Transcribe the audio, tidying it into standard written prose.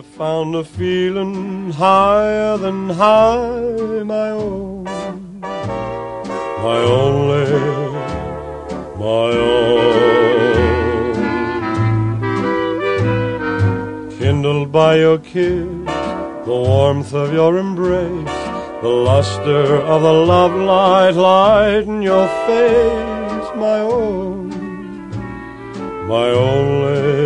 found a feeling higher than high, my own, my only, my own. Kindled by your kiss, the warmth of your embrace, the luster of the love light in your face, my own, my only,